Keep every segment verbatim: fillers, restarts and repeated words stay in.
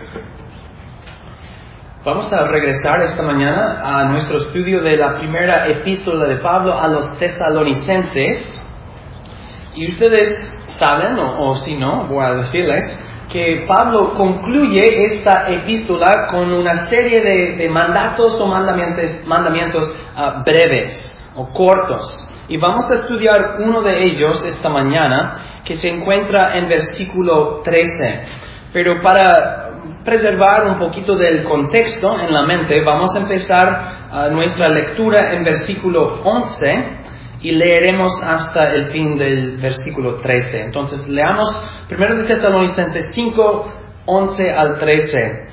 Vamos a regresar esta mañana a nuestro estudio de la primera epístola de Pablo a los tesalonicenses. Y ustedes saben, o, o si no, voy a decirles, que Pablo concluye esta epístola con una serie de, de mandatos o mandamientos, mandamientos uh, breves o cortos. Y vamos a estudiar uno de ellos esta mañana, que se encuentra en versículo trece. Pero para preservar un poquito del contexto en la mente, vamos a empezar uh, nuestra lectura en versículo once y leeremos hasta el fin del versículo trece. Entonces, leamos primero de Tesalonicenses cinco, once al trece.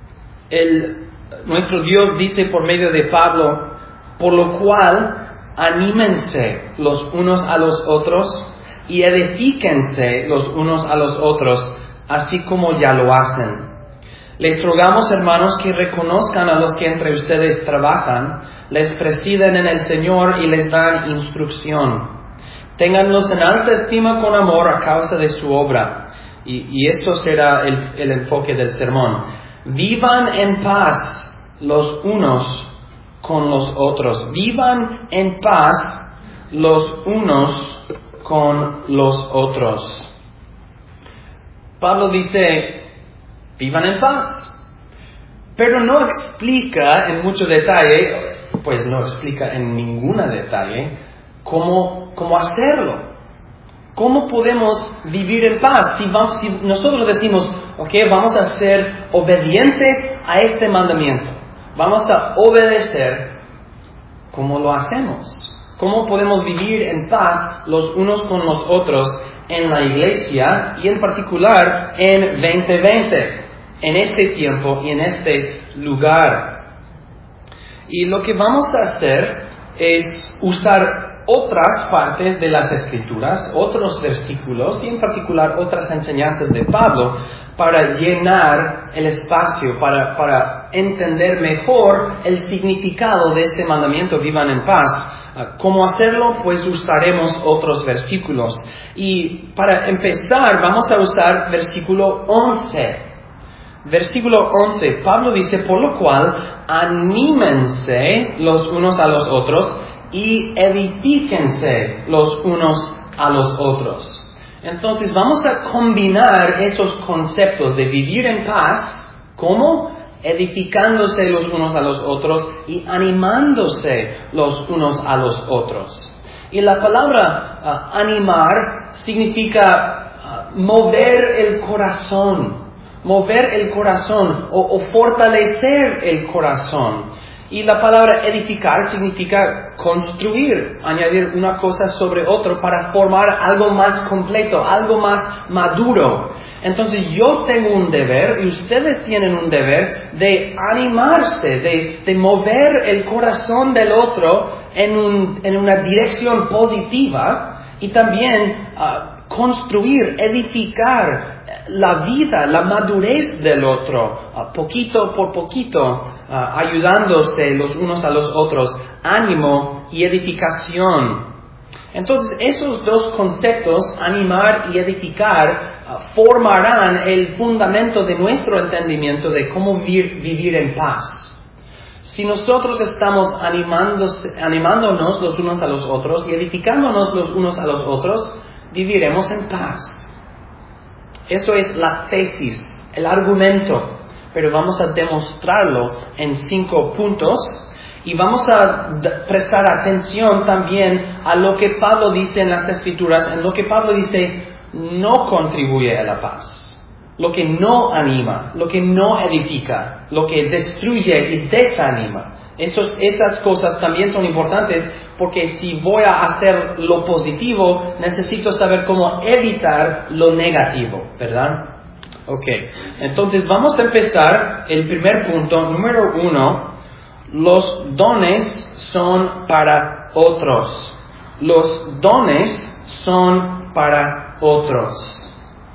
El, nuestro Dios dice por medio de Pablo: por lo cual, anímense los unos a los otros y edifíquense los unos a los otros, así como ya lo hacen. Les rogamos, hermanos, que reconozcan a los que entre ustedes trabajan, les presiden en el Señor y les dan instrucción. Ténganlos en alta estima con amor a causa de su obra. Y, y esto será el, el enfoque del sermón. Vivan en paz los unos con los otros. Vivan en paz los unos con los otros. Pablo dice: vivan en paz. Pero no explica en mucho detalle, pues no explica en ningún detalle, cómo, cómo hacerlo. ¿Cómo podemos vivir en paz? Si, vamos, si nosotros decimos, ok, vamos a ser obedientes a este mandamiento, vamos a obedecer, ¿cómo lo hacemos? ¿Cómo podemos vivir en paz los unos con los otros en la iglesia y en particular en veinte veinte? En este tiempo y en este lugar. Y lo que vamos a hacer es usar otras partes de las Escrituras, otros versículos y en particular otras enseñanzas de Pablo para llenar el espacio, para, para entender mejor el significado de este mandamiento: vivan en paz. ¿Cómo hacerlo? Pues usaremos otros versículos. Y para empezar vamos a usar versículo once. Versículo once, Pablo dice: por lo cual, anímense los unos a los otros y edifíquense los unos a los otros. Entonces vamos a combinar esos conceptos de vivir en paz, ¿cómo? Edificándose los unos a los otros y animándose los unos a los otros. Y la palabra uh, animar significa uh, mover el corazón. Mover el corazón o, o fortalecer el corazón. Y la palabra edificar significa construir, añadir una cosa sobre otro para formar algo más completo, algo más maduro. Entonces yo tengo un deber y ustedes tienen un deber de animarse, de, de mover el corazón del otro en, un, en una dirección positiva y también uh, construir, edificar la vida, la madurez del otro, uh, poquito por poquito, uh, ayudándose los unos a los otros, ánimo y edificación. Entonces, esos dos conceptos, animar y edificar, uh, formarán el fundamento de nuestro entendimiento de cómo vivir, vivir en paz. Si nosotros estamos animándonos los unos a los otros y edificándonos los unos a los otros, viviremos en paz. Eso es la tesis, el argumento, pero vamos a demostrarlo en cinco puntos y vamos a d- prestar atención también a lo que Pablo dice en las Escrituras, en lo que Pablo dice no contribuye a la paz, lo que no anima, lo que no edifica, lo que destruye y desanima. Esos, esas cosas también son importantes porque si voy a hacer lo positivo, necesito saber cómo evitar lo negativo, ¿verdad? Ok, entonces vamos a empezar el primer punto, número uno. Los dones son para otros. Los dones son para otros.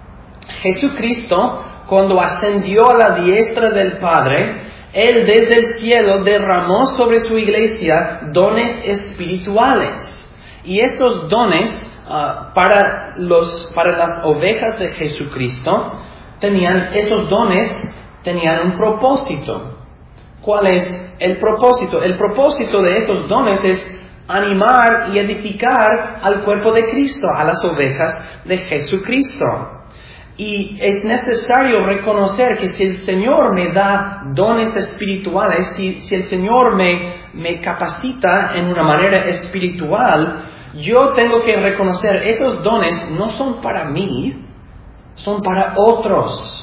Jesucristo, cuando ascendió a la diestra del Padre, Él desde el cielo derramó sobre su iglesia dones espirituales. Y esos dones uh, para, los, para las ovejas de Jesucristo, tenían, esos dones tenían un propósito. ¿Cuál es el propósito? El propósito de esos dones es animar y edificar al cuerpo de Cristo, a las ovejas de Jesucristo. Y es necesario reconocer que si el Señor me da dones espirituales, si, si el Señor me, me capacita en una manera espiritual, yo tengo que reconocer esos dones no son para mí, son para otros.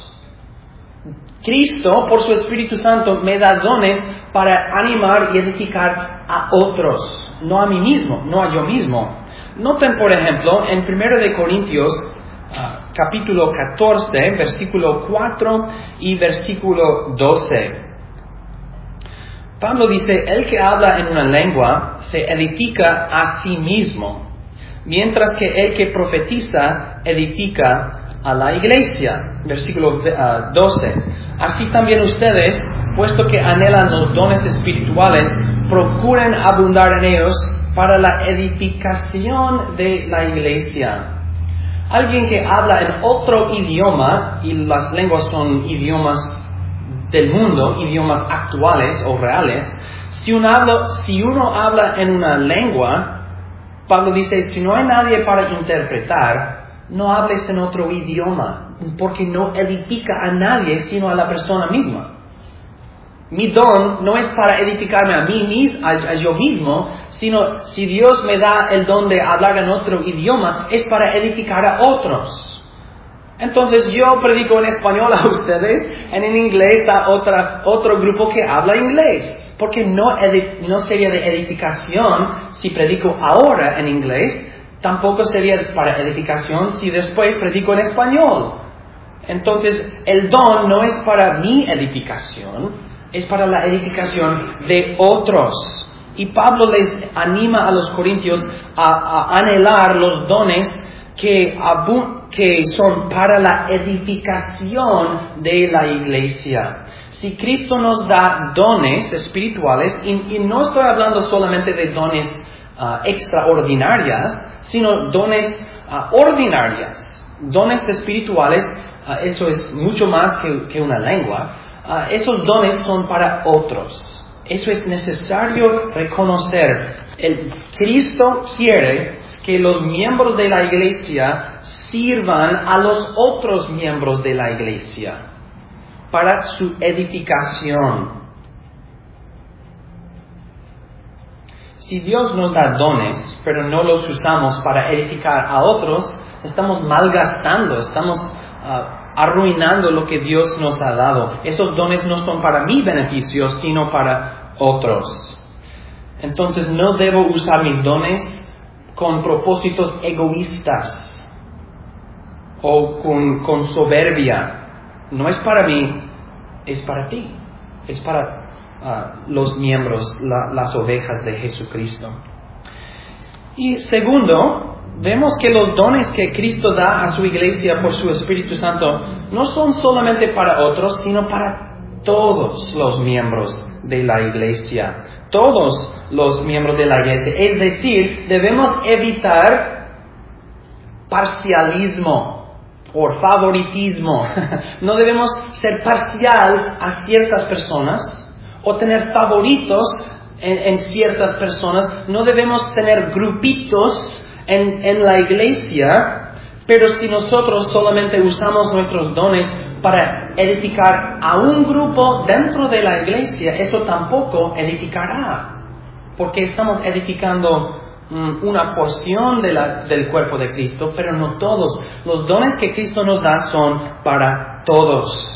Cristo, por su Espíritu Santo, me da dones para animar y edificar a otros, no a mí mismo, no a yo mismo. Noten, por ejemplo, en primero de Corintios, uh, capítulo catorce, versículo cuatro y versículo doce. Pablo dice, el que habla en una lengua se edifica a sí mismo, mientras que el que profetiza edifica a la iglesia. Versículo uh, doce. Así también ustedes, puesto que anhelan los dones espirituales, procuren abundar en ellos para la edificación de la iglesia. Alguien que habla en otro idioma, y las lenguas son idiomas del mundo, idiomas actuales o reales, si uno habla, si uno habla en una lengua, Pablo dice, si no hay nadie para interpretar, no hables en otro idioma, porque no edifica a nadie sino a la persona misma. Mi don no es para edificarme a mí mismo, a, a yo mismo, sino si Dios me da el don de hablar en otro idioma, es para edificar a otros. Entonces yo predico en español a ustedes, en inglés a otra, otro grupo que habla inglés, porque no, edif- no sería de edificación si predico ahora en inglés. Tampoco sería para edificación si después predico en español. Entonces, el don no es para mi edificación, es para la edificación de otros. Y Pablo les anima a los corintios a, a anhelar los dones que, abu- que son para la edificación de la iglesia. Si Cristo nos da dones espirituales, y, y no estoy hablando solamente de dones uh, extraordinarias, sino dones uh, ordinarias, dones espirituales, uh, eso es mucho más que, que una lengua. Uh, esos dones son para otros. Eso es necesario reconocer. El Cristo quiere que los miembros de la iglesia sirvan a los otros miembros de la iglesia para su edificación. Si Dios nos da dones, pero no los usamos para edificar a otros, estamos malgastando, estamos uh, arruinando lo que Dios nos ha dado. Esos dones no son para mi beneficio, sino para otros. Entonces no debo usar mis dones con propósitos egoístas o con, con soberbia. No es para mí, es para ti, es para Uh, los miembros, la, las ovejas de Jesucristo. Y segundo, vemos que los dones que Cristo da a su iglesia por su Espíritu Santo no son solamente para otros, sino para todos los miembros de la iglesia. Todos los miembros de la iglesia. Es decir, debemos evitar parcialismo o favoritismo. No debemos ser parcial a ciertas personas o tener favoritos en, en ciertas personas. No debemos tener grupitos en, en la iglesia, pero si nosotros solamente usamos nuestros dones para edificar a un grupo dentro de la iglesia, eso tampoco edificará, porque estamos edificando um, una porción de la, del cuerpo de Cristo, pero no todos. Los dones que Cristo nos da son para todos.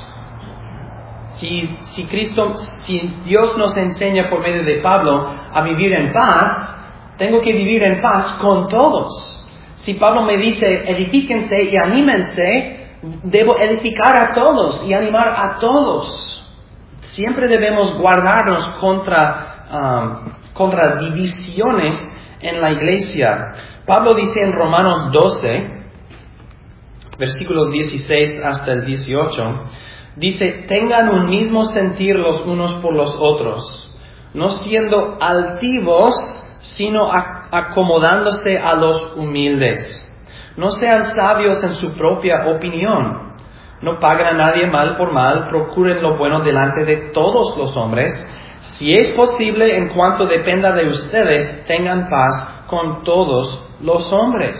Si, si Cristo, si Dios nos enseña por medio de Pablo a vivir en paz, tengo que vivir en paz con todos. Si Pablo me dice edifíquense y anímense, debo edificar a todos y animar a todos. Siempre debemos guardarnos contra, um, contra divisiones en la iglesia. Pablo dice en Romanos doce, versículos dieciséis hasta el dieciocho, dice, tengan un mismo sentir los unos por los otros, no siendo altivos, sino acomodándose a los humildes. No sean sabios en su propia opinión. no paguen a nadie mal por mal, procuren lo bueno delante de todos los hombres. Si es posible, en cuanto dependa de ustedes, tengan paz con todos los hombres.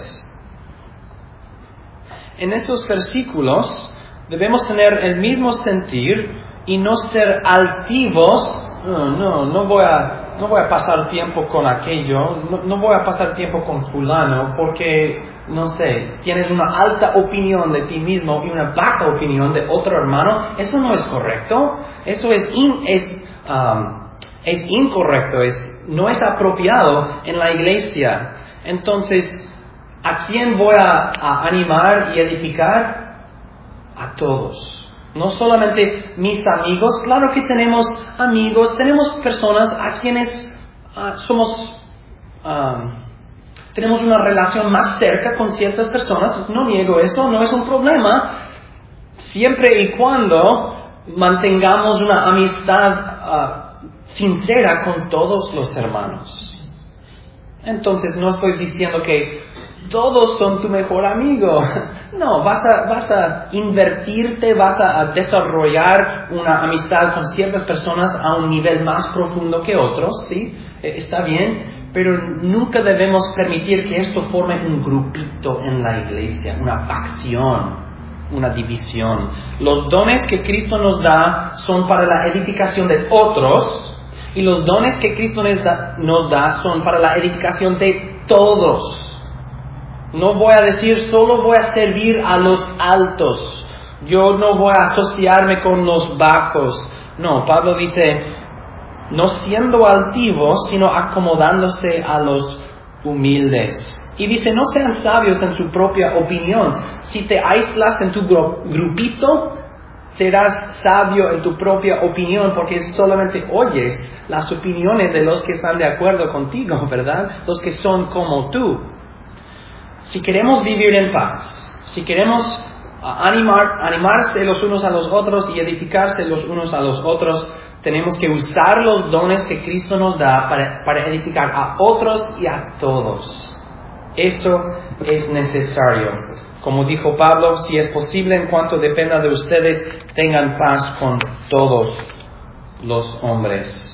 En esos versículos debemos tener el mismo sentir y no ser altivos. No, no, no voy a, no voy a pasar tiempo con aquello, no, no voy a pasar tiempo con fulano, porque, no sé, tienes una alta opinión de ti mismo y una baja opinión de otro hermano. Eso no es correcto, eso es, in, es, um, es incorrecto, es, no es apropiado en la iglesia. Entonces, ¿a quién voy a, a animar y edificar? A todos. No solamente mis amigos, claro que tenemos amigos, tenemos personas a quienes uh, somos, um, tenemos una relación más cerca con ciertas personas, no niego eso, no es un problema, siempre y cuando mantengamos una amistad uh, sincera con todos los hermanos. Entonces no estoy diciendo que todos son tu mejor amigo. No, vas a, vas a invertirte, vas a desarrollar una amistad con ciertas personas a un nivel más profundo que otros, ¿sí? Está bien, pero nunca debemos permitir que esto forme un grupito en la iglesia, una facción, una división. Los dones que Cristo nos da son para la edificación de otros, y los dones que Cristo nos da, nos da son para la edificación de todos. No voy a decir, solo voy a servir a los altos. Yo no voy a asociarme con los bajos. No, Pablo dice, no siendo altivos, sino acomodándose a los humildes. Y dice, no sean sabios en su propia opinión. Si te aíslas en tu grupito, serás sabio en tu propia opinión, porque solamente oyes las opiniones de los que están de acuerdo contigo, ¿verdad? Los que son como tú. Si queremos vivir en paz, si queremos animar, animarse los unos a los otros y edificarse los unos a los otros, tenemos que usar los dones que Cristo nos da para, para edificar a otros y a todos. Eso es necesario. Como dijo Pablo, si es posible, en cuanto dependa de ustedes, tengan paz con todos los hombres.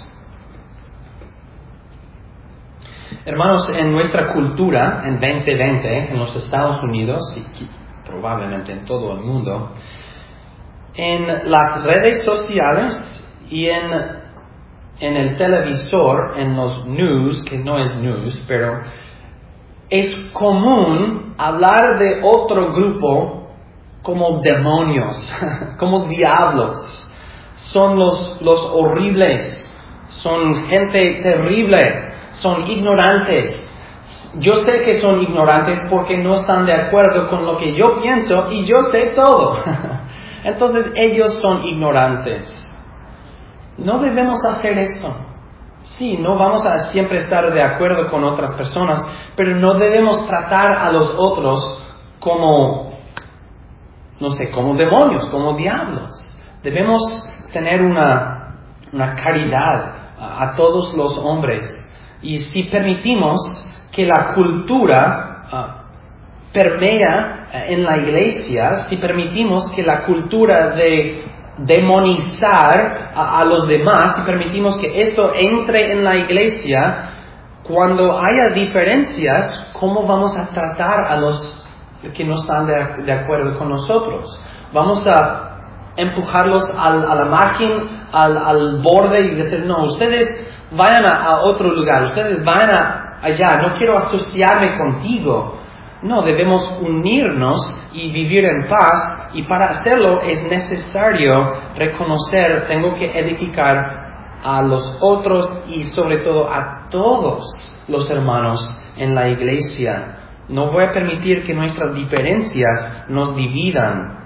Hermanos, en nuestra cultura, en veinte veinte, en los Estados Unidos, y probablemente en todo el mundo, en las redes sociales y en, en el televisor, en los news, que no es news, pero es común hablar de otro grupo como demonios, como diablos. Son los, los horribles, son gente terrible. Son ignorantes. Yo sé que son ignorantes porque no están de acuerdo con lo que yo pienso y yo sé todo. Entonces ellos son ignorantes. No debemos hacer esto. Sí, no vamos a siempre estar de acuerdo con otras personas, pero no debemos tratar a los otros como, no sé, como demonios, como diablos. Debemos tener una, una caridad a, a todos los hombres. Y si permitimos que la cultura uh, permea uh, en la iglesia, si permitimos que la cultura de demonizar a, a los demás, si permitimos que esto entre en la iglesia, cuando haya diferencias, ¿cómo vamos a tratar a los que no están de, de acuerdo con nosotros? Vamos a empujarlos al, a la margen, al, al borde y decir, no, ustedes vayan a, a otro lugar, ustedes vayan a, allá, no quiero asociarme contigo. No, debemos unirnos y vivir en paz, y para hacerlo es necesario reconocer, tengo que edificar a los otros y sobre todo a todos los hermanos en la iglesia. No voy a permitir que nuestras diferencias nos dividan.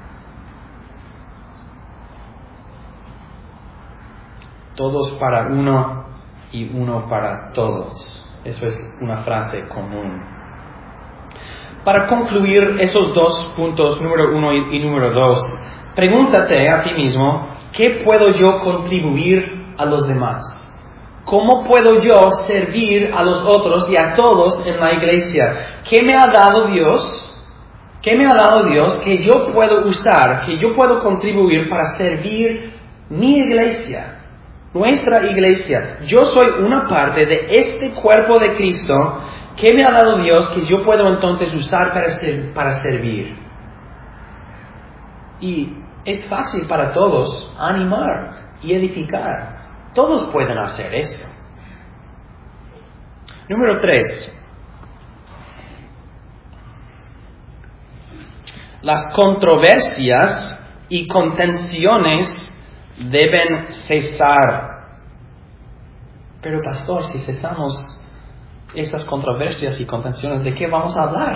Todos para uno y uno para todos. Eso es una frase común. Para concluir esos dos puntos, número uno y, y número dos, pregúntate a ti mismo, ¿qué puedo yo contribuir a los demás? ¿Cómo puedo yo servir a los otros y a todos en la iglesia? ¿Qué me ha dado Dios ¿Qué me ha dado Dios que yo puedo usar, que yo puedo contribuir para servir mi iglesia, nuestra iglesia? Yo soy una parte de este cuerpo de Cristo. ¿Qué me ha dado Dios que yo puedo entonces usar para, ser, para servir? Y es fácil para todos animar y edificar. Todos pueden hacer eso. Número tres. Las controversias y contenciones deben cesar. Pero pastor, si cesamos esas controversias y contenciones, ¿de qué vamos a hablar?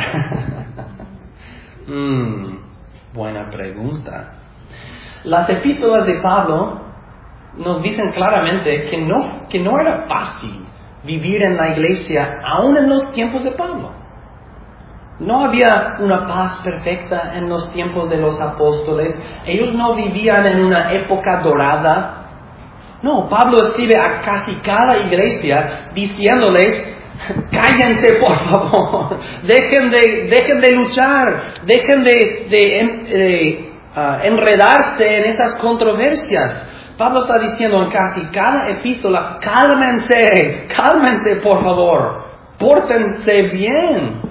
mm, buena pregunta. Las epístolas de Pablo nos dicen claramente que no, que no era fácil vivir en la iglesia aún en los tiempos de Pablo. No había una paz perfecta en los tiempos de los apóstoles. Ellos no vivían en una época dorada. No, Pablo escribe a casi cada iglesia diciéndoles: cállense, por favor, dejen de, dejen de luchar, dejen de, de, de uh, enredarse en esas controversias. Pablo está diciendo en casi cada epístola: cálmense, cálmense, por favor, pórtense bien.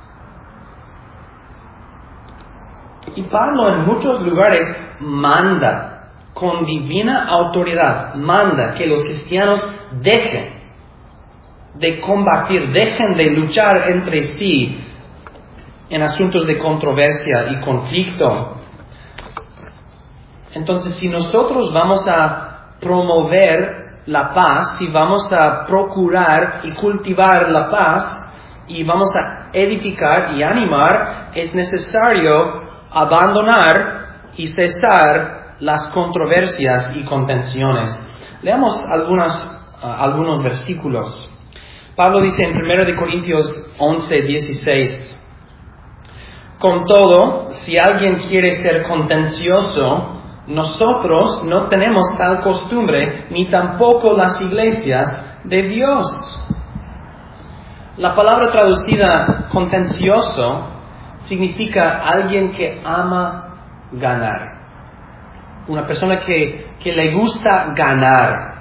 Y Pablo en muchos lugares manda, con divina autoridad, manda que los cristianos dejen de combatir, dejen de luchar entre sí en asuntos de controversia y conflicto. Entonces, si nosotros vamos a promover la paz, si vamos a procurar y cultivar la paz, y vamos a edificar y animar, es necesario abandonar y cesar las controversias y contenciones. Leamos algunas, uh, algunos versículos. Pablo dice en primera de Corintios once, dieciséis: con todo, si alguien quiere ser contencioso, nosotros no tenemos tal costumbre, ni tampoco las iglesias de Dios. La palabra traducida contencioso significa alguien que ama ganar. Una persona que, que le gusta ganar.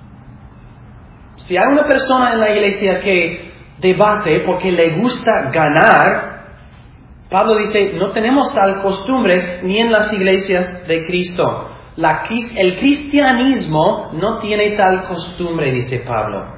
Si hay una persona en la iglesia que debate porque le gusta ganar, Pablo dice: no tenemos tal costumbre ni en las iglesias de Cristo. La, el cristianismo no tiene tal costumbre, dice Pablo.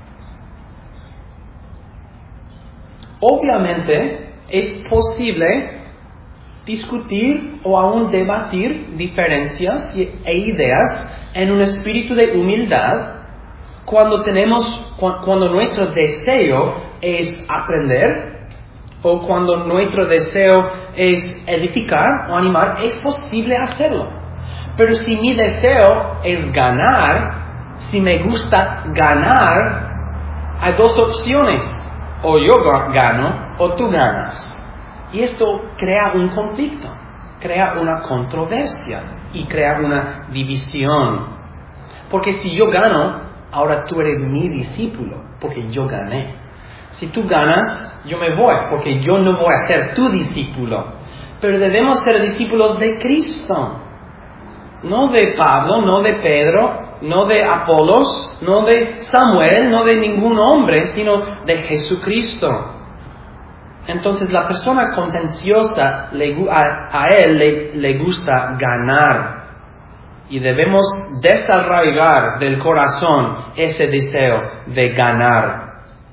Obviamente, es posible discutir o aún debatir diferencias e ideas en un espíritu de humildad cuando tenemos, cuando nuestro deseo es aprender o cuando nuestro deseo es edificar o animar. Es posible hacerlo. Pero si mi deseo es ganar, si me gusta ganar, hay dos opciones: o yo gano o tú ganas. Y esto crea un conflicto, crea una controversia y crea una división. Porque si yo gano, ahora tú eres mi discípulo, porque yo gané. Si tú ganas, yo me voy, porque yo no voy a ser tu discípulo. Pero debemos ser discípulos de Cristo. No de Pablo, no de Pedro, no de Apolos, no de Samuel, no de ningún hombre, sino de Jesucristo. Entonces la persona contenciosa, le, a, a él le, le gusta ganar. Y debemos desarraigar del corazón ese deseo de ganar.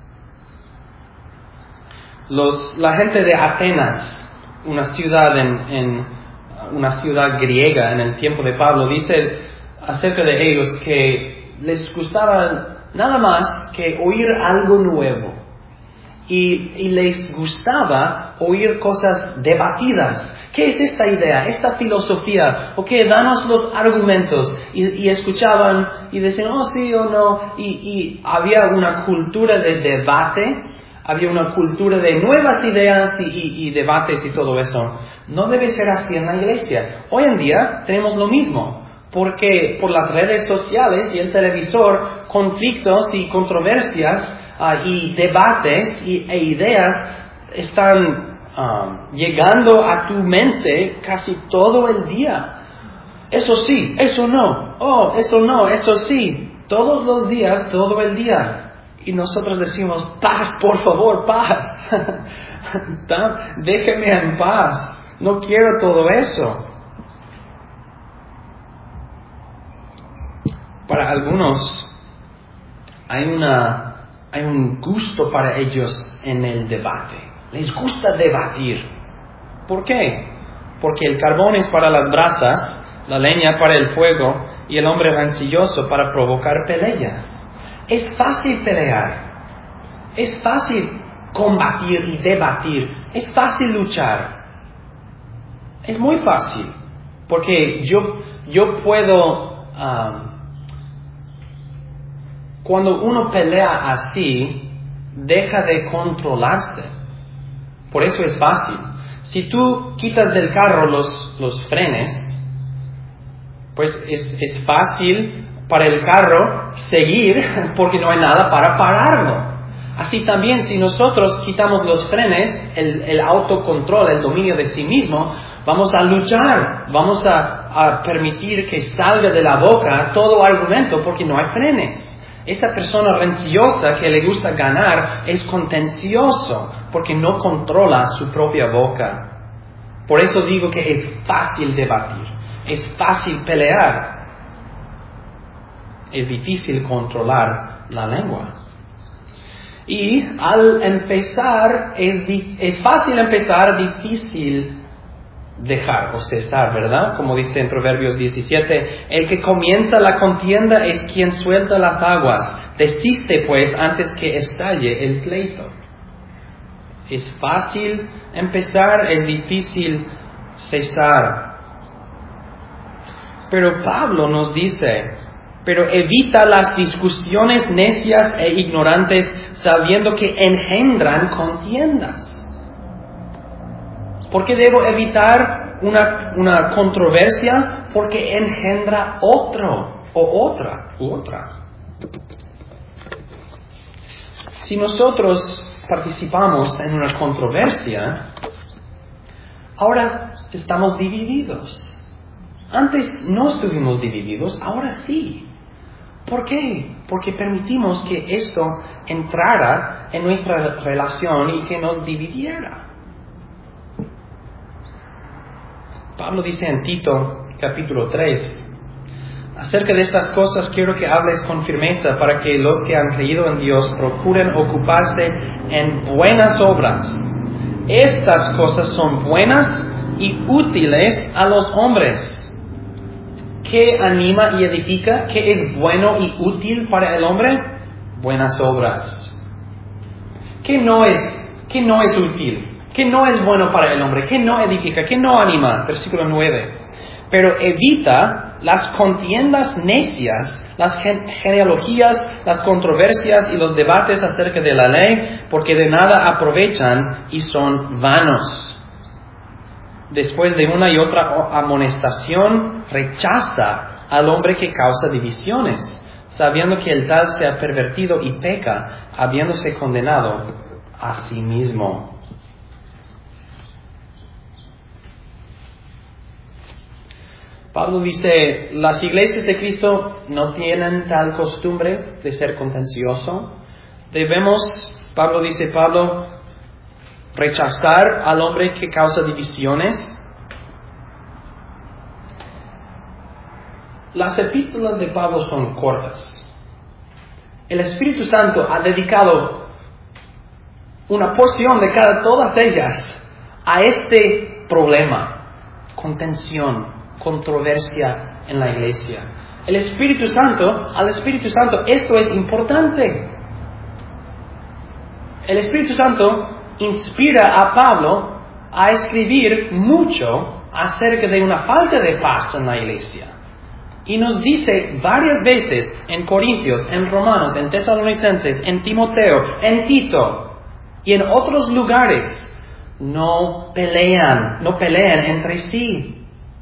Los, la gente de Atenas, una ciudad en, en una ciudad griega en el tiempo de Pablo, dice acerca de ellos que les gustaba nada más que oír algo nuevo. Y, y les gustaba oír cosas debatidas. ¿Qué es esta idea, esta filosofía? Ok, danos los argumentos. Y, y escuchaban y decían, oh sí o no. Y, y había una cultura de debate, había una cultura de nuevas ideas y, y, y debates y todo eso. No debe ser así en la iglesia. Hoy en día tenemos lo mismo. Porque por las redes sociales y el televisor, conflictos y controversias uh, y debates y, e ideas están um, llegando a tu mente casi todo el día. Eso sí, eso no, oh, eso no, eso sí, todos los días, todo el día. Y nosotros decimos, paz, por favor, paz. Déjeme en paz, no quiero todo eso. Para algunos hay una hay un gusto para ellos en el debate. Les gusta debatir. ¿Por qué? Porque el carbón es para las brasas, la leña para el fuego y el hombre rencilloso para provocar peleas. Es fácil pelear. Es fácil combatir y debatir. Es fácil luchar. Es muy fácil. Porque yo, yo puedo... Um, Cuando uno pelea así, deja de controlarse. Por eso es fácil. Si tú quitas del carro los, los frenes, pues es, es fácil para el carro seguir porque no hay nada para pararlo. Así también, si nosotros quitamos los frenes, el, el autocontrol, el dominio de sí mismo, vamos a luchar, vamos a, a permitir que salga de la boca todo argumento porque no hay frenes. Esa persona rencillosa que le gusta ganar es contencioso porque no controla su propia boca. Por eso digo que es fácil debatir, es fácil pelear, es difícil controlar la lengua. Y al empezar, es, di- es fácil empezar, difícil dejar o cesar, ¿verdad? Como dice en Proverbios diecisiete, el que comienza la contienda es quien suelta las aguas. Desiste pues antes que estalle el pleito. Es fácil empezar, es difícil cesar. Pero Pablo nos dice, pero evita las discusiones necias e ignorantes, sabiendo que engendran contiendas. ¿Por qué debo evitar una, una controversia? Porque engendra otro o otra u otra. Si nosotros participamos en una controversia, ahora estamos divididos. Antes no estuvimos divididos, ahora sí. ¿Por qué? Porque permitimos que esto entrara en nuestra relación y que nos dividiera. Pablo dice en Tito, capítulo tres, acerca de estas cosas quiero que hables con firmeza para que los que han creído en Dios procuren ocuparse en buenas obras. Estas cosas son buenas y útiles a los hombres. ¿Qué anima y edifica? ¿Qué es bueno y útil para el hombre? Buenas obras. ¿Qué no es, qué no es útil? ¿Qué no es bueno para el hombre? ¿Qué no edifica? ¿Qué no anima? Versículo nueve. Pero evita las contiendas necias, las genealogías, las controversias y los debates acerca de la ley, porque de nada aprovechan y son vanos. Después de una y otra amonestación, rechaza al hombre que causa divisiones, sabiendo que el tal se ha pervertido y peca, habiéndose condenado a sí mismo. Pablo dice, las iglesias de Cristo no tienen tal costumbre de ser contencioso. Debemos, Pablo dice, Pablo, rechazar al hombre que causa divisiones. Las epístolas de Pablo son cortas. El Espíritu Santo ha dedicado una porción de cada todas ellas a este problema, contención, controversia en la iglesia. El Espíritu Santo, al Espíritu Santo, esto es importante. El Espíritu Santo inspira a Pablo a escribir mucho acerca de una falta de paz en la iglesia. Y nos dice varias veces en Corintios, en Romanos, en Tesalonicenses, en Timoteo, en Tito y en otros lugares, no pelean, no pelean entre sí.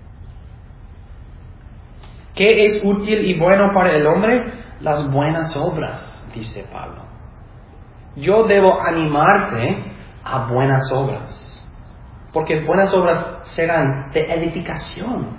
¿Qué es útil y bueno para el hombre? Las buenas obras, dice Pablo. Yo debo animarte a buenas obras. porque buenas obras serán de edificación.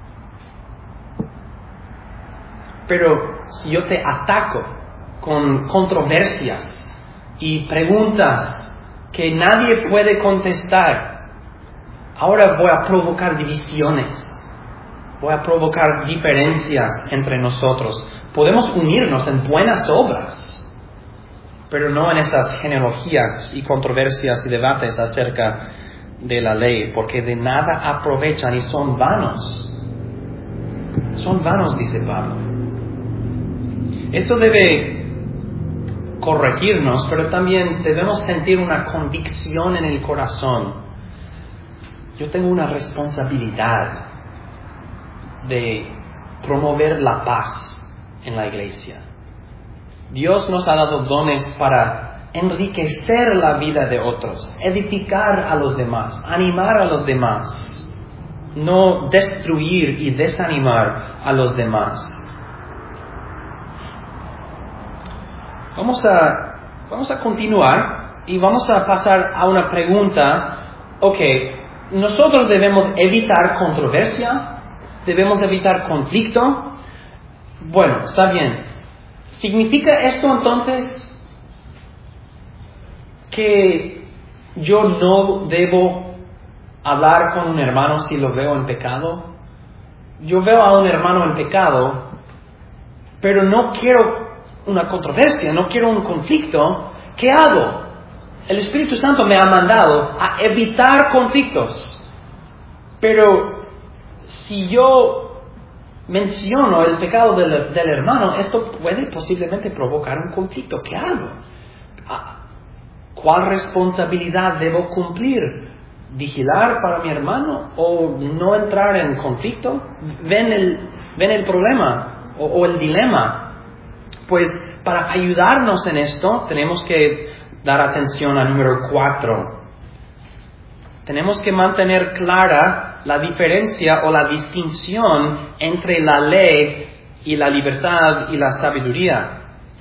Pero si yo te ataco con controversias y preguntas que nadie puede contestar, ahora voy a provocar divisiones, voy a provocar diferencias entre nosotros. Podemos unirnos en buenas obras, pero no en esas genealogías y controversias y debates acerca de la ley, porque de nada aprovechan y son vanos. Son vanos, dice Pablo. Eso debe corregirnos, pero también debemos sentir una convicción en el corazón. Yo tengo una responsabilidad de promover la paz en la iglesia. Dios nos ha dado dones para enriquecer la vida de otros, edificar a los demás, animar a los demás, no destruir y desanimar a los demás. Vamos a, vamos a continuar y vamos a pasar a una pregunta. Ok, nosotros debemos evitar controversia, debemos evitar conflicto. Bueno, está bien. ¿Significa esto entonces que yo no debo hablar con un hermano si lo veo en pecado? Yo veo a un hermano en pecado, pero no quiero una controversia, no quiero un conflicto. ¿Qué hago? El Espíritu Santo me ha mandado a evitar conflictos. Pero si yo menciono el pecado del, del hermano, esto puede posiblemente provocar un conflicto. ¿Qué hago? ¿Cuál responsabilidad debo cumplir? ¿Vigilar para mi hermano o no entrar en conflicto? ¿Ven el, ven el problema o, o el dilema? Pues para ayudarnos en esto tenemos que dar atención al número cuatro. Tenemos que mantener clara la diferencia o la distinción entre la ley y la libertad y la sabiduría.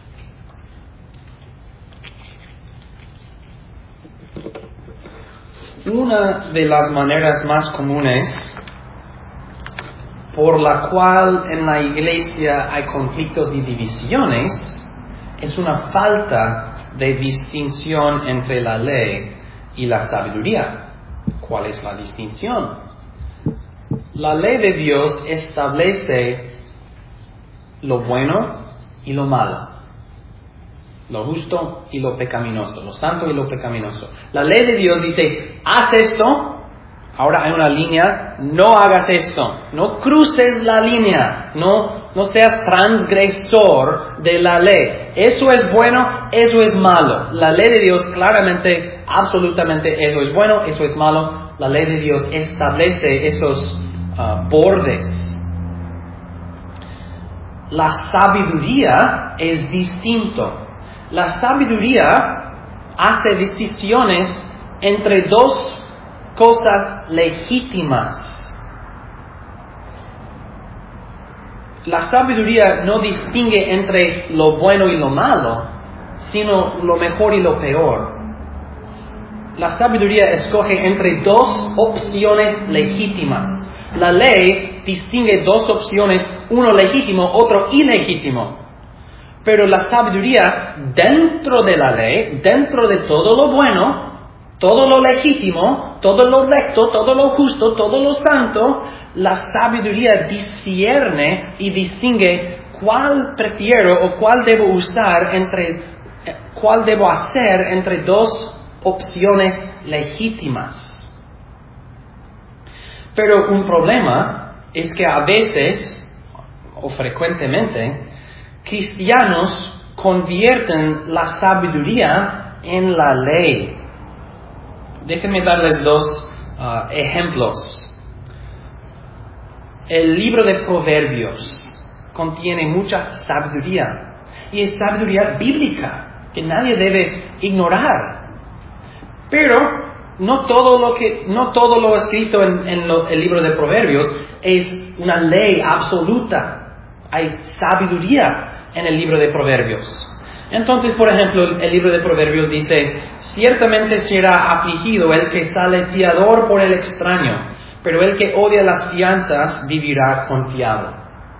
Una de las maneras más comunes por la cual en la iglesia hay conflictos y divisiones es una falta de distinción entre la ley y la sabiduría. ¿Cuál es la distinción? La ley de Dios establece lo bueno y lo malo, lo justo y lo pecaminoso, lo santo y lo pecaminoso. La ley de Dios dice, haz esto. Ahora hay una línea, no hagas esto, no cruces la línea, no, no seas transgresor de la ley. Eso es bueno, eso es malo. La ley de Dios claramente, absolutamente, eso es bueno, eso es malo. La ley de Dios establece esos uh, bordes. La sabiduría es distinto. La sabiduría hace decisiones entre dos cosas legítimas. La sabiduría no distingue entre lo bueno y lo malo, sino lo mejor y lo peor. La sabiduría escoge entre dos opciones legítimas. La ley distingue dos opciones, uno legítimo, otro ilegítimo. Pero la sabiduría, dentro de la ley, dentro de todo lo bueno, todo lo legítimo, todo lo recto, todo lo justo, todo lo santo, la sabiduría discierne y distingue cuál prefiero o cuál debo usar entre, cuál debo hacer entre dos opciones legítimas. Pero un problema es que a veces, o frecuentemente, cristianos convierten la sabiduría en la ley. Déjenme darles dos uh, ejemplos. El libro de Proverbios contiene mucha sabiduría y es sabiduría bíblica que nadie debe ignorar. Pero no todo lo que no todo lo escrito en, en lo, el libro de Proverbios es una ley absoluta. Hay sabiduría en el libro de Proverbios. Entonces, por ejemplo, el libro de Proverbios dice, ciertamente será afligido el que sale fiador por el extraño, pero el que odia las fianzas vivirá confiado.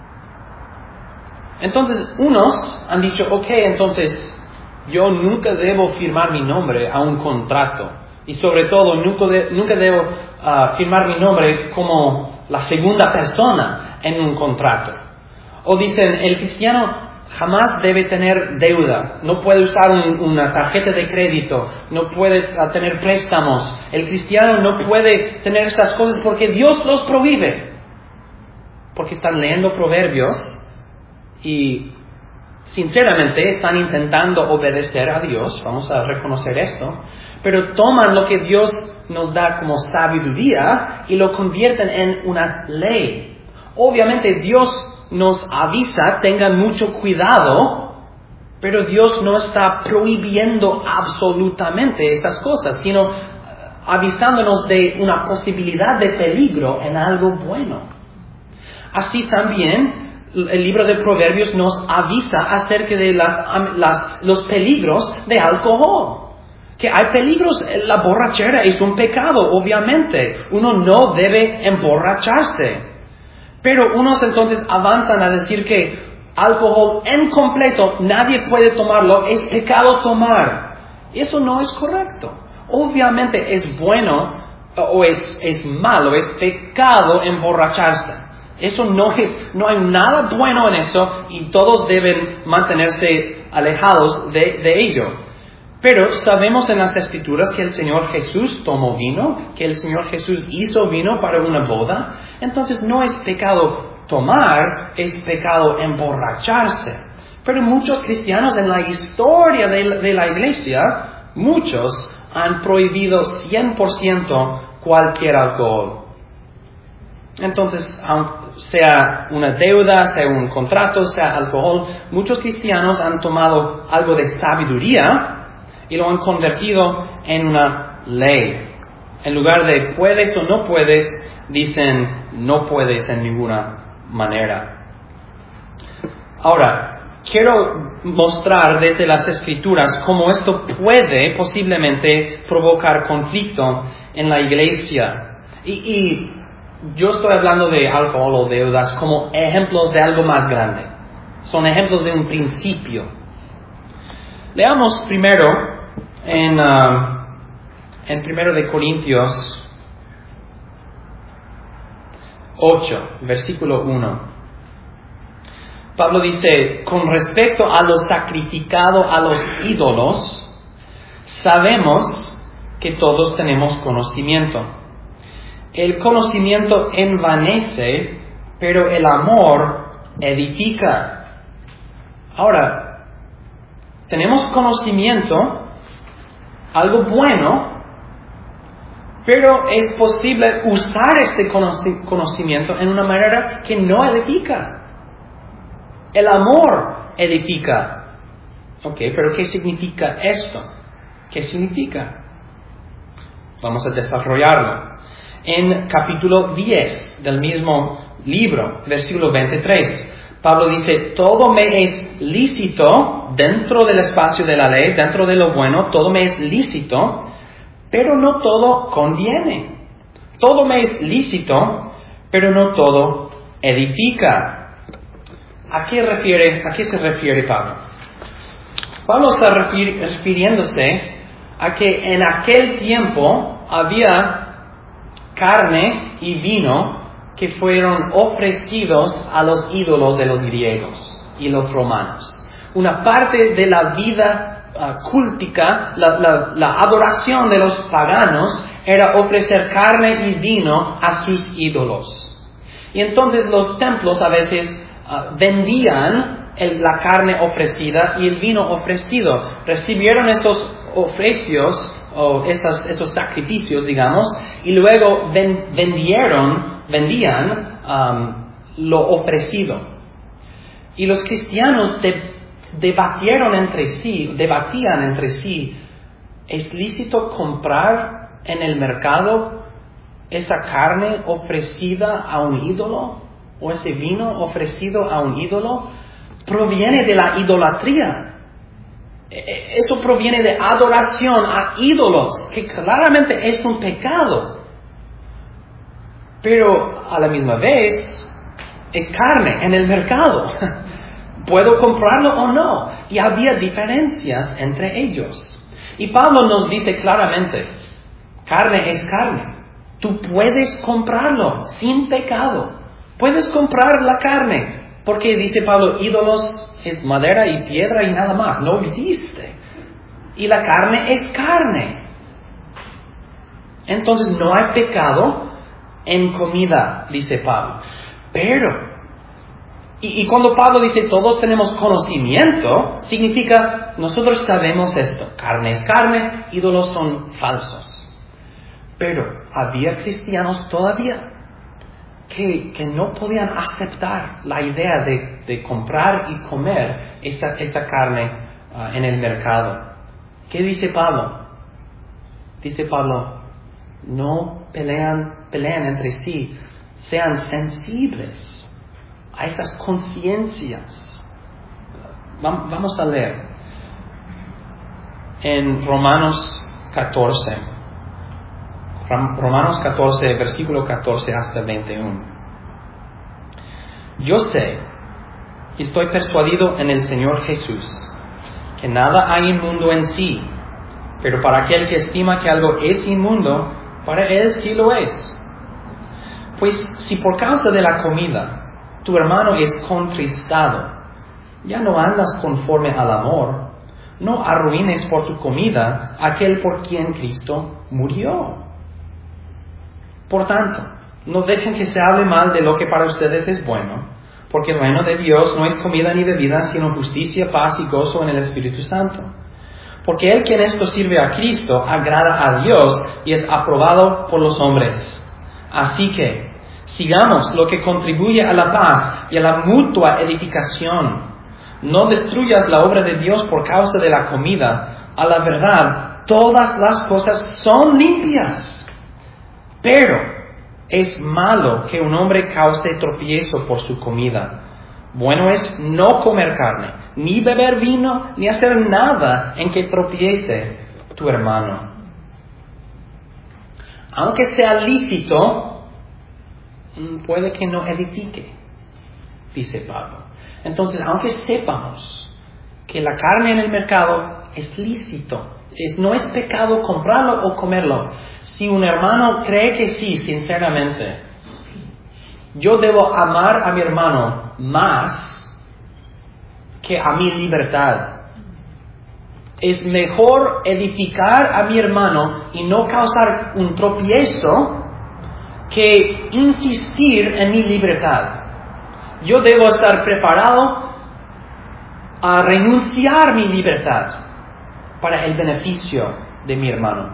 Entonces, unos han dicho, ok, entonces yo nunca debo firmar mi nombre a un contrato. Y sobre todo, nunca, de, nunca debo uh, firmar mi nombre como la segunda persona en un contrato. O dicen, el cristiano jamás debe tener deuda, no puede usar un, una tarjeta de crédito, no puede uh, tener préstamos. El cristiano no puede tener estas cosas porque Dios los prohíbe. Porque están leyendo Proverbios y sinceramente están intentando obedecer a Dios, vamos a reconocer esto, pero toman lo que Dios nos da como sabiduría y lo convierten en una ley. Obviamente Dios nos avisa, tengan mucho cuidado, pero Dios no está prohibiendo absolutamente esas cosas, sino avisándonos de una posibilidad de peligro en algo bueno. Así también el libro de Proverbios nos avisa acerca de las, las, los peligros de alcohol. Que hay peligros, la borrachera es un pecado, obviamente. Uno no debe emborracharse. Pero unos entonces avanzan a decir que alcohol en completo, nadie puede tomarlo, es pecado tomar. Eso no es correcto. Obviamente es bueno o es, es malo, es pecado emborracharse. Eso no es, no hay nada bueno en eso y todos deben mantenerse alejados de, de ello. Pero sabemos en las Escrituras que el Señor Jesús tomó vino, que el Señor Jesús hizo vino para una boda. Entonces no es pecado tomar, es pecado emborracharse. Pero muchos cristianos en la historia de la, de la iglesia, muchos han prohibido cien por ciento cualquier alcohol. Entonces, aunque sea una deuda, sea un contrato, sea alcohol, muchos cristianos han tomado algo de sabiduría y lo han convertido en una ley. En lugar de puedes o no puedes, dicen no puedes en ninguna manera. Ahora, quiero mostrar desde las Escrituras cómo esto puede posiblemente provocar conflicto en la iglesia. Y, y yo estoy hablando de alcohol o deudas como ejemplos de algo más grande. Son ejemplos de un principio. Leamos primero en, uh, en primero de Corintios ocho, versículo uno. Pablo dice, con respecto a lo sacrificado a los ídolos, sabemos que todos tenemos conocimiento. El conocimiento envanece, pero el amor edifica. Ahora, tenemos conocimiento, algo bueno, pero es posible usar este conocimiento en una manera que no edifica. El amor edifica. Ok, pero ¿qué significa esto? ¿Qué significa? Vamos a desarrollarlo. En capítulo diez del mismo libro, versículo veintitrés, Pablo dice, todo me es lícito dentro del espacio de la ley, dentro de lo bueno, todo me es lícito, pero no todo conviene. Todo me es lícito, pero no todo edifica. ¿A qué refiere, a qué se refiere Pablo? Pablo está refir- refiriéndose a que en aquel tiempo había carne y vino que fueron ofrecidos a los ídolos de los griegos y los romanos. Una parte de la vida uh, cultica, la, la, la adoración de los paganos era ofrecer carne y vino a sus ídolos. Y entonces los templos a veces uh, vendían el, la carne ofrecida y el vino ofrecido. Recibieron esos ofrecios o esas, esos sacrificios, digamos, y luego ven, vendieron, vendían um, lo ofrecido. Y los cristianos de, debatieron entre sí, debatían entre sí, ¿es lícito comprar en el mercado esa carne ofrecida a un ídolo? ¿O ese vino ofrecido a un ídolo? Proviene de la idolatría. Eso proviene de adoración a ídolos, que claramente es un pecado. Pero a la misma vez es carne en el mercado. ¿Puedo comprarlo o no? Y había diferencias entre ellos. Y Pablo nos dice claramente, carne es carne. Tú puedes comprarlo sin pecado. Puedes comprar la carne. Porque dice Pablo, ídolos es madera y piedra y nada más. No existe. Y la carne es carne. Entonces no hay pecado en comida, dice Pablo. Pero, y, y cuando Pablo dice todos tenemos conocimiento, significa nosotros sabemos esto. Carne es carne, ídolos son falsos. Pero había cristianos todavía que, que no podían aceptar la idea de, de comprar y comer esa, esa carne uh, en el mercado. ¿Qué dice Pablo? Dice Pablo, no pelean, pelean entre sí, sean sensibles a esas conciencias. Vamos a leer en Romanos catorce. Romanos catorce, versículo catorce hasta veintiuno. Yo sé y estoy persuadido en el Señor Jesús que nada hay inmundo en sí, pero para aquel que estima que algo es inmundo, para él sí lo es. Pues si por causa de la comida tu hermano es contristado, ya no andas conforme al amor, no arruines por tu comida aquel por quien Cristo murió. Por tanto, no dejen que se hable mal de lo que para ustedes es bueno, porque el reino de Dios no es comida ni bebida, sino justicia, paz y gozo en el Espíritu Santo. Porque el que en esto sirve a Cristo agrada a Dios y es aprobado por los hombres. Así que, sigamos lo que contribuye a la paz y a la mutua edificación. No destruyas la obra de Dios por causa de la comida. A la verdad, todas las cosas son limpias. Pero es malo que un hombre cause tropiezo por su comida. Bueno es no comer carne, ni beber vino, ni hacer nada en que tropiece tu hermano. Aunque sea lícito, puede que no edifique, dice Pablo. Entonces, aunque sepamos que la carne en el mercado es lícito, es, no es pecado comprarlo o comerlo. Si un hermano cree que sí, sinceramente, yo debo amar a mi hermano más que a mi libertad. Es mejor edificar a mi hermano y no causar un tropiezo que insistir en mi libertad. Yo debo estar preparado a renunciar mi libertad para el beneficio de mi hermano.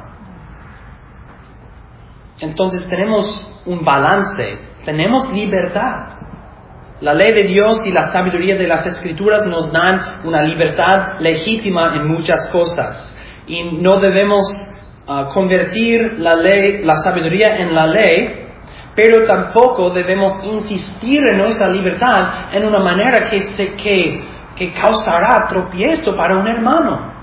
Entonces tenemos un balance, tenemos libertad. La ley de Dios y la sabiduría de las Escrituras nos dan una libertad legítima en muchas cosas. Y no debemos uh, convertir la ley, la sabiduría en la ley, pero tampoco debemos insistir en nuestra libertad en una manera que, se, que, que causará tropiezo para un hermano.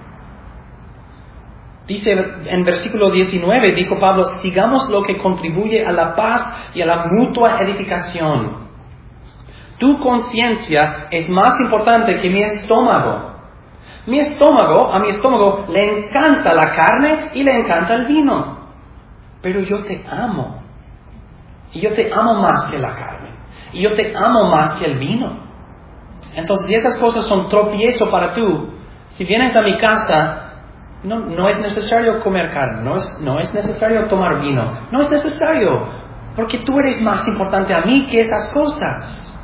Dice en versículo diecinueve, dijo Pablo, sigamos lo que contribuye a la paz y a la mutua edificación. Tu conciencia es más importante que mi estómago. Mi estómago, a mi estómago le encanta la carne y le encanta el vino. Pero yo te amo. Y yo te amo más que la carne. Y yo te amo más que el vino. Entonces, si esas cosas son tropiezo para tú, si vienes a mi casa, No, no es necesario comer carne, no es, no es necesario tomar vino, no es necesario, porque tú eres más importante a mí que esas cosas.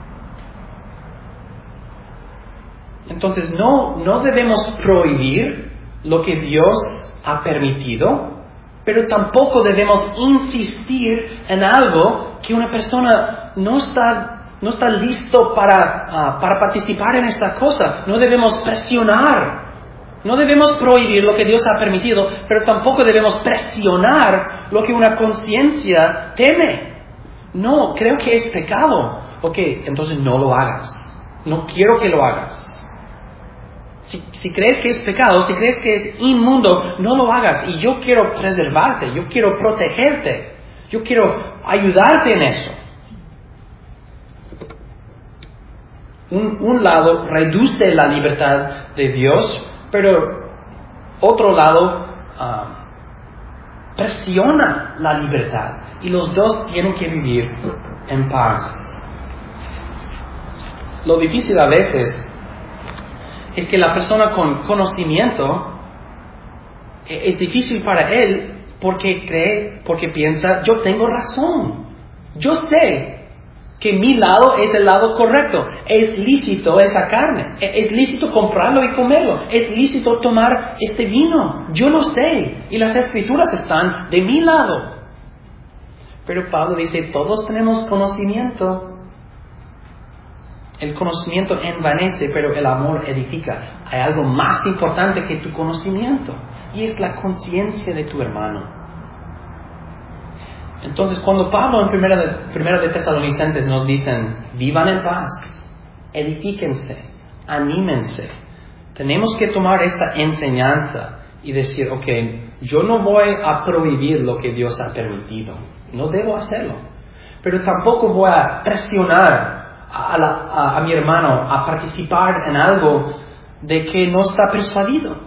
Entonces no, no debemos prohibir lo que Dios ha permitido, pero tampoco debemos insistir en algo que una persona no está, no está listo para, uh, para participar en esta cosa. No debemos presionar. No debemos prohibir lo que Dios ha permitido, pero tampoco debemos presionar lo que una conciencia teme. No, creo que es pecado. Ok, entonces no lo hagas. No quiero que lo hagas. Si, si crees que es pecado, si crees que es inmundo, no lo hagas. Y yo quiero preservarte, yo quiero protegerte, yo quiero ayudarte en eso. Un, un lado reduce la libertad de Dios, pero otro lado uh, presiona la libertad. Y los dos tienen que vivir en paz. Lo difícil a veces es que la persona con conocimiento, es difícil para él porque cree, porque piensa, yo tengo razón. Yo sé que mi lado es el lado correcto. Es lícito esa carne. Es lícito comprarlo y comerlo. Es lícito tomar este vino. Yo lo sé. Y las escrituras están de mi lado. Pero Pablo dice, todos tenemos conocimiento. El conocimiento envanece, pero el amor edifica. Hay algo más importante que tu conocimiento. Y es la conciencia de tu hermano. Entonces, cuando Pablo en primera de, primera de Tesalonicenses nos dicen, vivan en paz, edifíquense, anímense, tenemos que tomar esta enseñanza y decir, ok, yo no voy a prohibir lo que Dios ha permitido, no debo hacerlo, pero tampoco voy a presionar a, la, a, a mi hermano a participar en algo de que no está persuadido.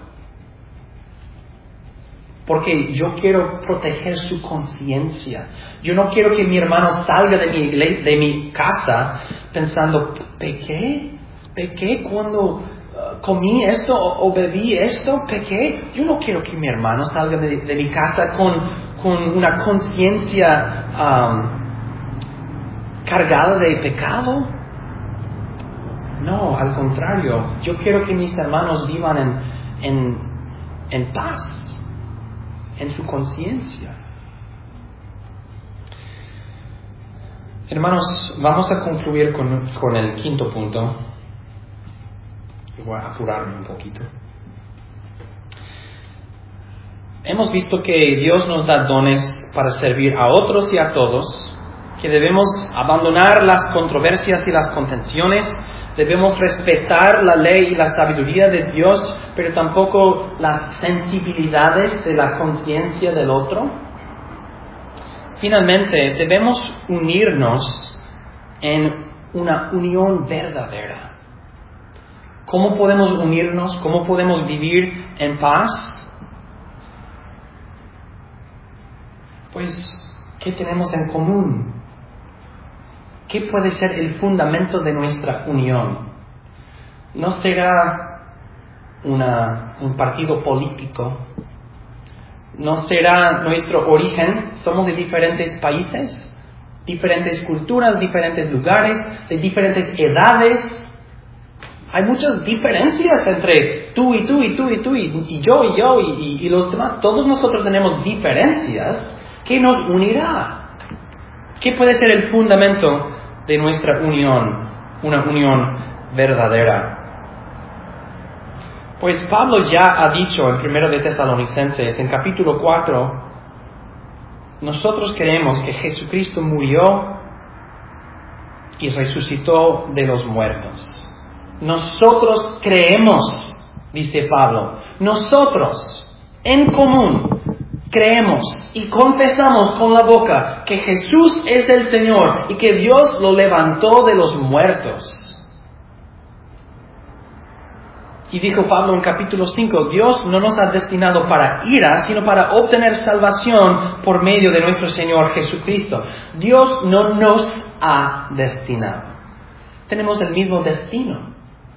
Porque yo quiero proteger su conciencia. Yo no quiero que mi hermano salga de mi, iglesia, de mi casa pensando, ¿pequé? ¿Pequé cuando uh, comí esto o, o bebí esto? ¿Pequé? Yo no quiero que mi hermano salga de, de mi casa con, con una conciencia um, cargada de pecado. No, al contrario. Yo quiero que mis hermanos vivan en, en, en paz. En su conciencia. Hermanos, vamos a concluir con, con el quinto punto. Voy a apurarme un poquito. Hemos visto que Dios nos da dones para servir a otros y a todos, que debemos abandonar las controversias y las contenciones. Debemos respetar la ley y la sabiduría de Dios, pero tampoco las sensibilidades de la conciencia del otro. Finalmente, debemos unirnos en una unión verdadera. ¿Cómo podemos unirnos? ¿Cómo podemos vivir en paz? Pues, ¿qué tenemos en común? ¿Qué puede ser el fundamento de nuestra unión? ¿No será una, un partido político? ¿No será nuestro origen? Somos de diferentes países, diferentes culturas, diferentes lugares, de diferentes edades. Hay muchas diferencias entre tú y tú y tú y tú y, y yo y yo y, y, y los demás. Todos nosotros tenemos diferencias. ¿Qué nos unirá? ¿Qué puede ser el fundamento de nuestra unión, una unión verdadera? Pues Pablo ya ha dicho en primera de Tesalonicenses, en capítulo cuatro, nosotros creemos que Jesucristo murió y resucitó de los muertos. Nosotros creemos, dice Pablo, nosotros en común creemos y confesamos con la boca que Jesús es el Señor y que Dios lo levantó de los muertos. Y dijo Pablo en capítulo cinco, Dios no nos ha destinado para ira, sino para obtener salvación por medio de nuestro Señor Jesucristo. Dios no nos ha destinado. Tenemos el mismo destino.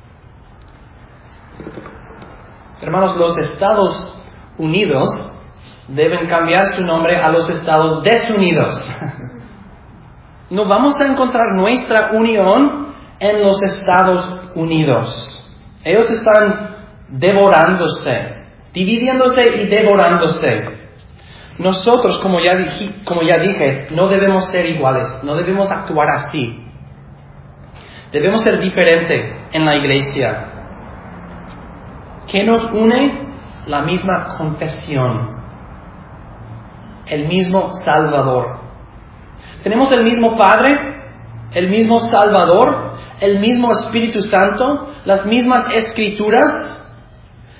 Hermanos, los Estados Unidos deben cambiar su nombre a los Estados Desunidos. No vamos a encontrar nuestra unión en los Estados Unidos. Ellos están devorándose, dividiéndose y devorándose. Nosotros, como ya dije, como ya dije, no debemos ser iguales, no debemos actuar así. Debemos ser diferentes en la iglesia. ¿Qué nos une? La misma confesión. El mismo Salvador. Tenemos el mismo Padre, el mismo Salvador, el mismo Espíritu Santo, las mismas Escrituras,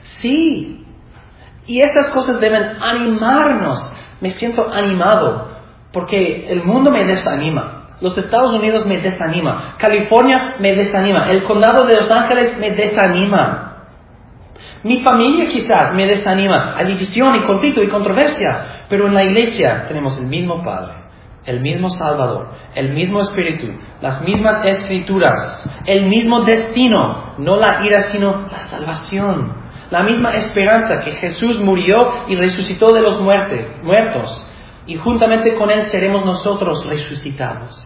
Sí. Y estas cosas deben animarnos. Me siento animado porque el mundo me desanima. Los Estados Unidos me desanima. California me desanima. El condado de Los Ángeles me desanima. Mi familia quizás me desanima. Hay división y conflicto y controversia. Pero en la iglesia tenemos el mismo Padre, el mismo Salvador, el mismo Espíritu, las mismas Escrituras, el mismo destino. No la ira, sino la salvación. La misma esperanza que Jesús murió y resucitó de los muertes, muertos. Y juntamente con Él seremos nosotros resucitados.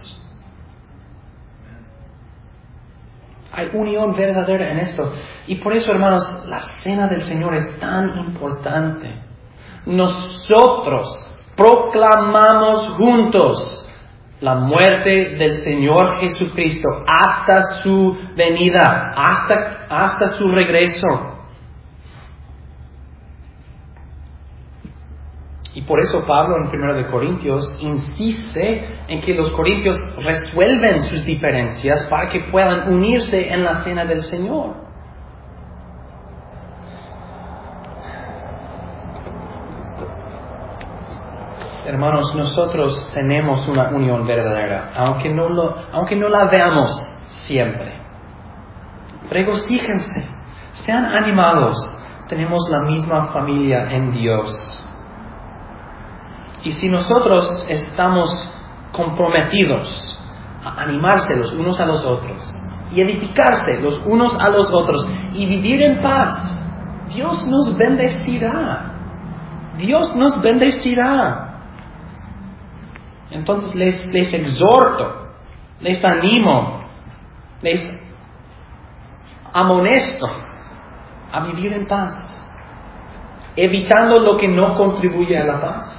Hay unión verdadera en esto. Y por eso, hermanos, la cena del Señor es tan importante. Nosotros proclamamos juntos la muerte del Señor Jesucristo hasta su venida, hasta, hasta su regreso. Y por eso Pablo en primero de Corintios insiste en que los corintios resuelven sus diferencias para que puedan unirse en la cena del Señor. Hermanos, nosotros tenemos una unión verdadera, aunque no, lo, aunque no la veamos siempre. Regocíjense, sean animados, tenemos la misma familia en Dios. Y si nosotros estamos comprometidos a animarse los unos a los otros y edificarse los unos a los otros y vivir en paz, Dios nos bendecirá. Dios nos bendecirá. Entonces les, les exhorto, les animo, les amonesto a vivir en paz, evitando lo que no contribuye a la paz.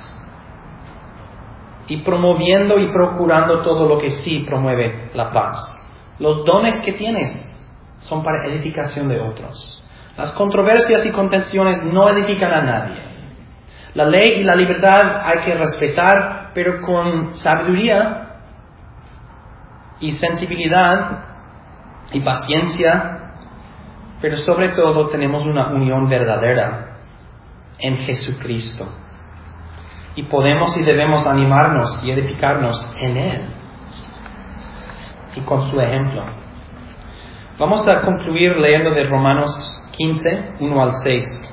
Y promoviendo y procurando todo lo que sí promueve la paz. Los dones que tienes son para edificación de otros. Las controversias y contenciones no edifican a nadie. La ley y la libertad hay que respetar, pero con sabiduría y sensibilidad y paciencia. Pero sobre todo tenemos una unión verdadera en Jesucristo. Y podemos y debemos animarnos y edificarnos en Él y con su ejemplo. Vamos a concluir leyendo de Romanos quince, uno al seis.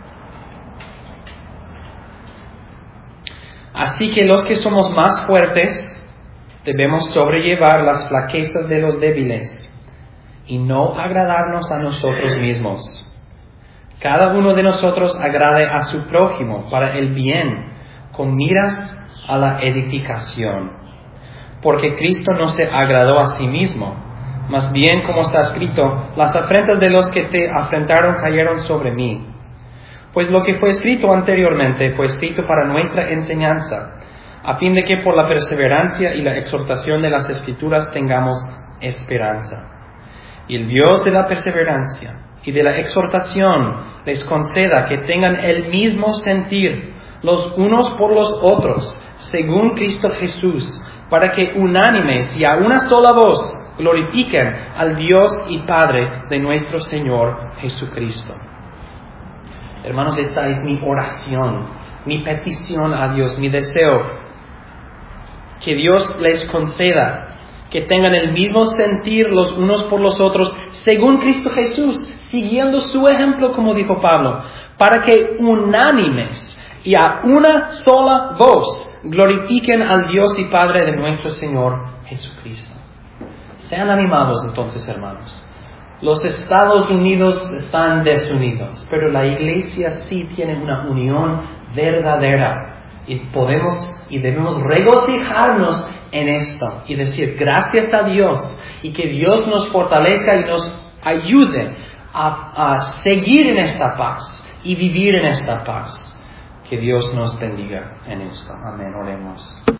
Así que los que somos más fuertes debemos sobrellevar las flaquezas de los débiles y no agradarnos a nosotros mismos. Cada uno de nosotros agrade a su prójimo para el bien, con miras a la edificación. Porque Cristo no se agradó a sí mismo, más bien, como está escrito, las afrentas de los que te afrentaron cayeron sobre mí. Pues lo que fue escrito anteriormente fue escrito para nuestra enseñanza, a fin de que por la perseverancia y la exhortación de las Escrituras tengamos esperanza. Y el Dios de la perseverancia y de la exhortación les conceda que tengan el mismo sentir los unos por los otros, según Cristo Jesús, para que unánimes y a una sola voz glorifiquen al Dios y Padre de nuestro Señor Jesucristo. Hermanos, esta es mi oración, mi petición a Dios, mi deseo, que Dios les conceda que tengan el mismo sentir los unos por los otros, según Cristo Jesús, siguiendo su ejemplo, como dijo Pablo, para que unánimes y a una sola voz glorifiquen al Dios y Padre de nuestro Señor Jesucristo. Sean animados entonces, hermanos. Los Estados Unidos están desunidos, pero la iglesia sí tiene una unión verdadera. Y podemos y debemos regocijarnos en esto y decir gracias a Dios y que Dios nos fortalezca y nos ayude a, a seguir en esta paz y vivir en esta paz. Que Dios nos bendiga en esto. Amén. Oremos.